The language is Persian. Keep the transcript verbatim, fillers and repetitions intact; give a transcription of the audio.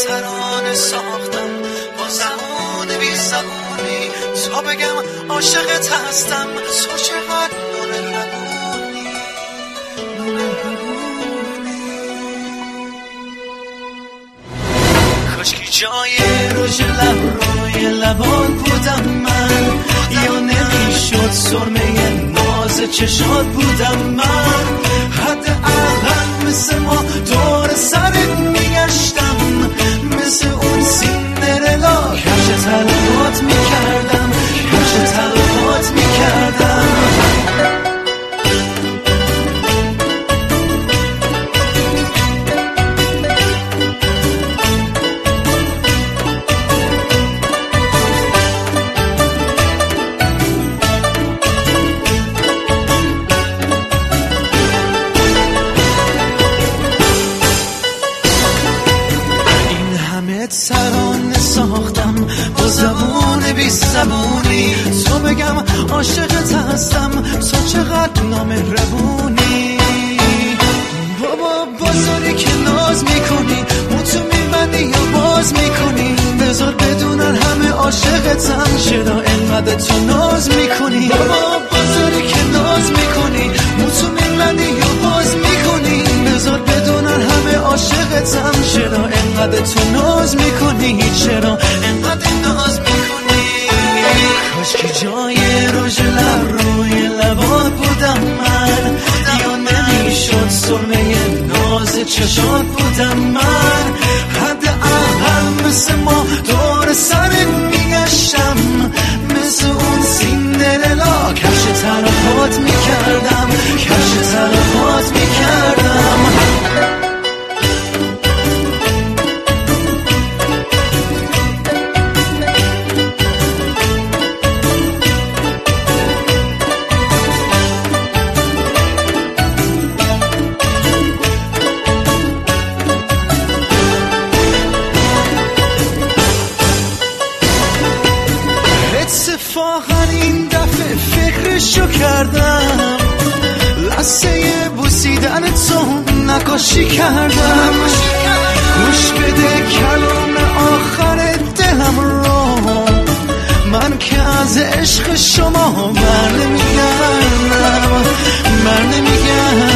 ترانه ساختم با زبون بی زبونی، تا بگم عاشقت هستم تو چقدر نون لبونی، نون لبونی. کاشکی جای روش لب روی لبات بودم من، یا نمیشد سرمه ناز چشات بودم من. حداقل مثل ما دور سرت میگشتم، مثل اون سیندرلا کفش طلبات میکردم، کفش طلبات میکردم. ترانه ساختم با زبون بی زبونی، تو بگم عاشقت هستم تو چقدر نامهربونی. بابا بازاری که ناز میکنی موتو میبندی یا باز میکنی، بذار بدونن همه عاشقتم چرا انقدر تو ناز میکنی. بابا بازاری که ناز میکنی موتو میبندی یا باز میکنی، بذار بدونن همه عاشقتم چرا انقدر تو ناز میکنی، چرا انقدر ناز میکنی. کاشکی جای روژ لب روی لبات بودم من، یا نمیشد سرمه ناز چشات بودم من. حداقل مثل ما دور سرت میگشتم، مثل اون سیندرلا کفش طرفات میکردم، کفش طرفات میکردم. اتفاقا این دفعه فکرشو کردم، لحظه بوسیدن تو نقاشی کردم. گوش بده کلام آخر دلم رو، من که از عشق شما بر نمیگردم، بر نمیگردم.